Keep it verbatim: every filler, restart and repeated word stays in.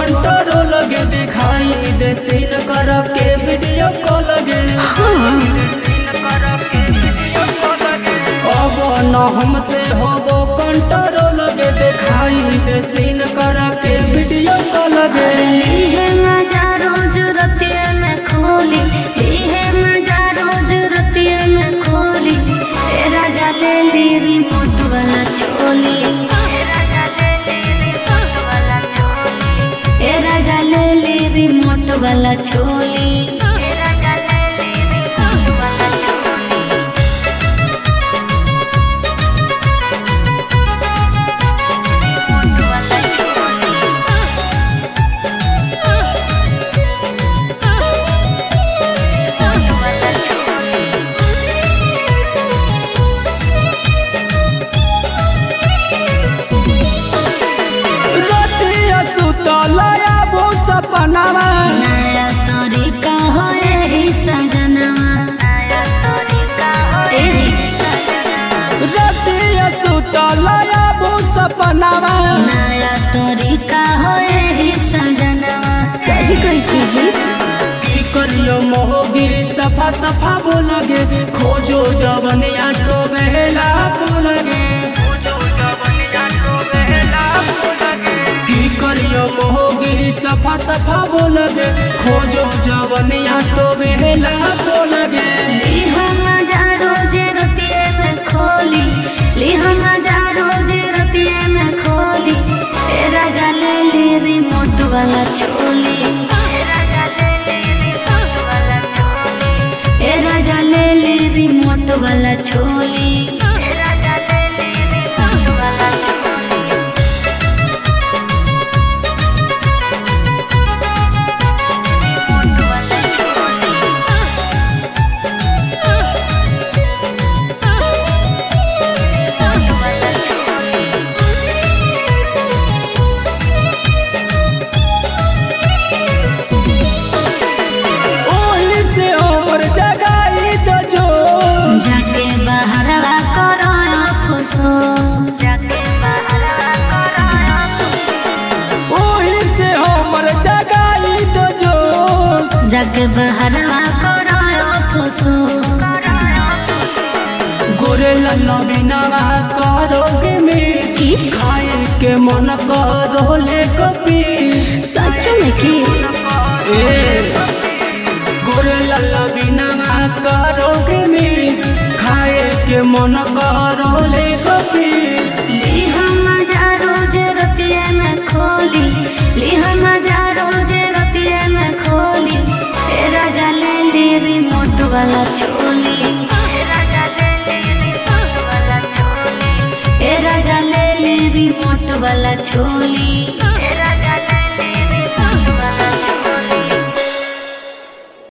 control लगे दिखाई दे scene कर के वीडियो कॉल लगे अब न हमसे होबो कंट्रोल लगे दिखाई दे सीन कर के वीडियो कॉल लगे है मजा रोज रतिया में खोली है मजा रोज रतिया में खोली ए राजा ले ली रिमोट वाला चोली ए राजा ले ली रिमोट वाला चोली सपनावा नया तरीका हो यही सजनवा नया तरीका हो रतिया सुतलया भू सपनावा नया तरीका हो यही सजनवा सही कोई कीजिए की करियो मोगी सफा सफा बोलगे खोजो जवनिया तो बहला बोलगे करियो मोगी सफा सफा बोलगे खोजो जवनिया तो बेला बोलगे ली हम जा रोज रतिये में खोली ली हम जा रोज रतिये में खोली ए राजा ले ली रिमोट वाला चोली ए राजा ले ली रिमोट वाला चोली ए राजा ले ली रिमोट वाला चोली जाके बहरवा करो अफसो जाके बहरवा करो ओही से हमर जगाई तो जोश जाके बहरवा करो अफसो गोरे लबीनावा करोगे मिस खाए के मन करो ले कपी सच में की ए गोरे लबीनावा करोगे मिस खाए के मन करो ले कपीस ली हम जा रोज रतिये में खोली ली हम जा रोज रतिये में खोली ए राजा ले ली रिमोट वाला चोली ए राजा ले ली रिमोट वाला चोली ए राजा ले ली रिमोट वाला चोली